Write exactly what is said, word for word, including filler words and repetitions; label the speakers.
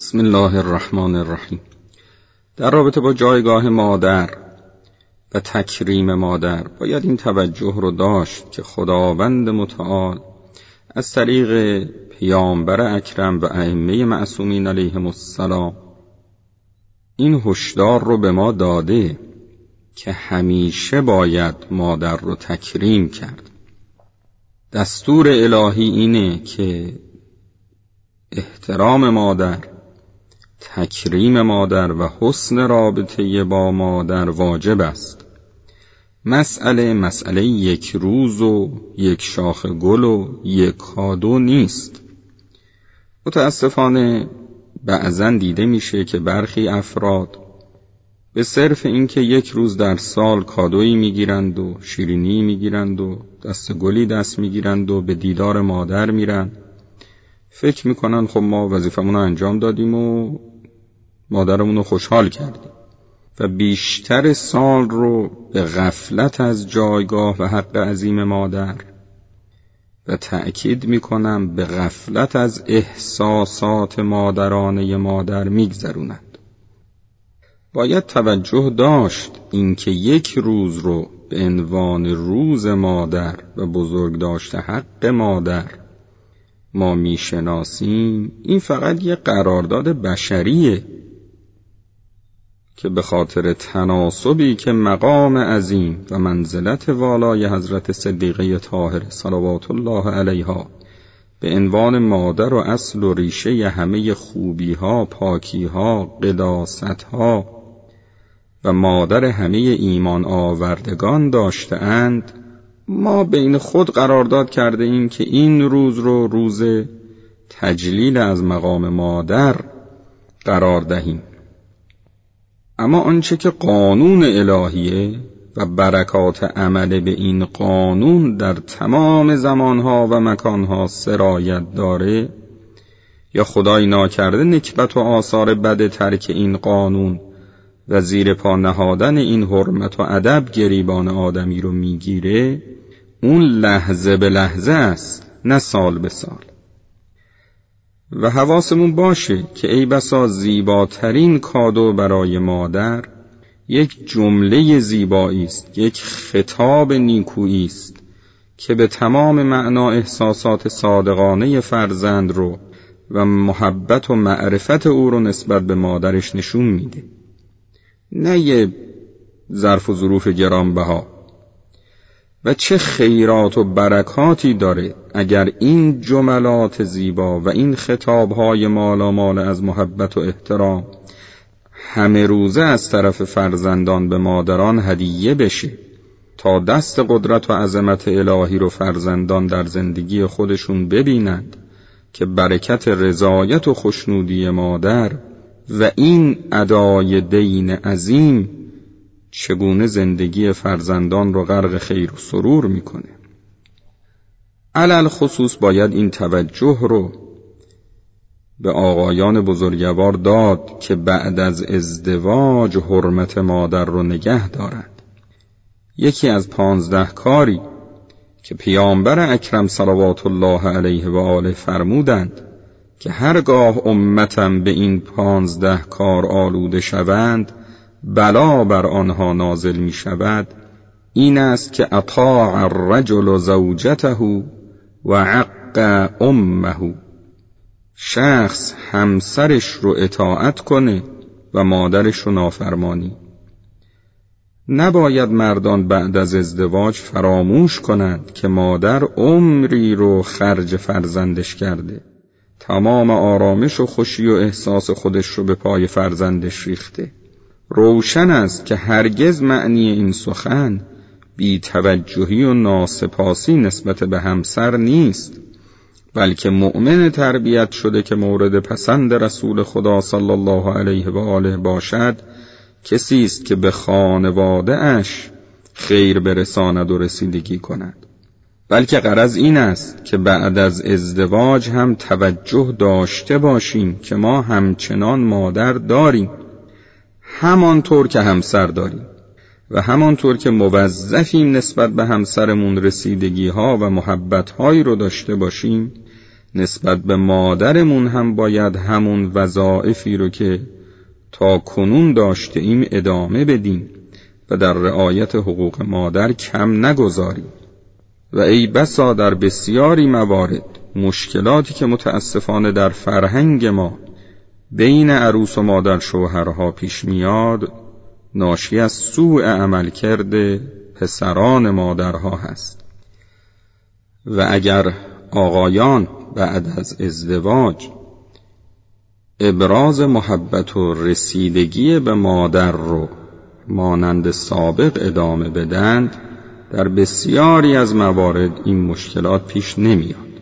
Speaker 1: بسم الله الرحمن الرحیم. در رابطه با جایگاه مادر و تکریم مادر باید این توجه رو داشت که خداوند متعال از طریق پیامبر اکرم و ائمه معصومین علیهم السلام این هشدار رو به ما داده که همیشه باید مادر رو تکریم کرد. دستور الهی اینه که احترام مادر، تکریم مادر و حسن رابطه با مادر واجب است. مسئله مسئله یک روز و یک شاخ گل و یک کادو نیست. متاسفانه بعضا دیده میشه که برخی افراد به صرف اینکه یک روز در سال کادویی میگیرند و شیرینی میگیرند و دست گلی دست میگیرند و به دیدار مادر میرن، فکر میکنن خب ما وظیفمون رو انجام دادیم و مادرمون رو خوشحال کردیم و بیشتر سال رو به غفلت از جایگاه و حق عظیم مادر و تأکید میکنم به غفلت از احساسات مادرانه مادر میگذرونند. باید توجه داشت اینکه یک روز رو به عنوان روز مادر و بزرگ داشته حق مادر ما میشناسیم، این فقط یه قرارداد بشریه که به خاطر تناسبی که مقام عظیم و منزلت والای حضرت صدیقه طاهره صلوات الله علیها به عنوان مادر و اصل و ریشه همه خوبیها، پاکیها، قداستها و مادر همه ایمان آوردگان داشته اند، ما بین خود قرارداد کرده ایم که این روز رو روز تجلیل از مقام مادر قرار دهیم. اما آنچه که قانون الهیه و برکات عمل به این قانون در تمام زمانها و مکانها سرایت داره، یا خدای ناکرده نکبت و آثار بد ترک این قانون و زیر پا نهادن این حرمت و ادب گریبان آدمی رو میگیره، اون لحظه به لحظه است، نه سال به سال. و حواسمون باشه که ای بسا زیباترین کادو برای مادر یک جمله زیبایی است، یک خطاب نیکویی است که به تمام معنا احساسات صادقانه فرزند رو و محبت و معرفت او رو نسبت به مادرش نشون میده، نه یه ظرف و ظروف گرانبها. و چه خیرات و برکاتی داره اگر این جملات زیبا و این خطابهای مالامال از محبت و احترام همه روزه از طرف فرزندان به مادران هدیه بشه تا دست قدرت و عظمت الهی رو فرزندان در زندگی خودشون ببینند که برکت رضایت و خوشنودی مادر و این ادای دین عظیم چگونه زندگی فرزندان رو غرق خیر و سرور میکنه. علل خصوص باید این توجه رو به آقایان بزرگوار داد که بعد از ازدواج حرمت مادر رو نگه دارند. یکی از پانزده کاری که پیامبر اکرم صلوات الله علیه و آله فرمودند که هرگاه امتم به این پانزده کار آلوده شوند بلا بر آنها نازل می شود، این است که اطاع الرجل زوجته و عق امه، شخص همسرش رو اطاعت کنه و مادرش رو نافرمانی. نباید مردان بعد از ازدواج فراموش کنند که مادر عمری رو خرج فرزندش کرده، تمام آرامش و خوشی و احساس خودش رو به پای فرزندش ریخته. روشن است که هرگز معنی این سخن بی توجهی و ناسپاسی نسبت به همسر نیست، بلکه مؤمن تربیت شده که مورد پسند رسول خدا صلی الله علیه و آله باشد کسی است که به خانواده اش خیر برساند و رسیدگی کند. بلکه غرض این است که بعد از ازدواج هم توجه داشته باشیم که ما همچنان مادر داریم، همانطور که همسر داریم و همانطور که موظفیم نسبت به همسرمون رسیدگی ها و محبت هایی رو داشته باشیم، نسبت به مادرمون هم باید همون وظایفی رو که تا کنون داشته ایم ادامه بدیم و در رعایت حقوق مادر کم نگذاریم. و ای بسا در بسیاری موارد مشکلاتی که متاسفانه در فرهنگ ما بین عروس و مادر شوهرها پیش میاد ناشی از سوء عملکرد پسران مادرها هست. و اگر آقایان بعد از ازدواج ابراز محبت و رسیدگی به مادر رو مانند سابق ادامه بدند، در بسیاری از موارد این مشکلات پیش نمیاد.